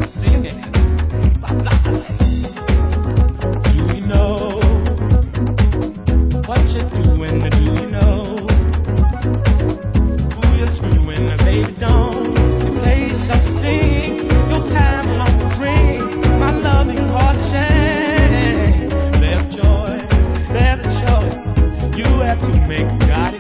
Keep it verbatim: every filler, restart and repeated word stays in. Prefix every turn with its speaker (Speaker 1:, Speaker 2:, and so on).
Speaker 1: singing. Do you know what you're doing? Do you know who you're screwing? Baby, don't you play something. Your time won't bring my loving heart to shame. There's joy, there's a choice you have to make. Got it.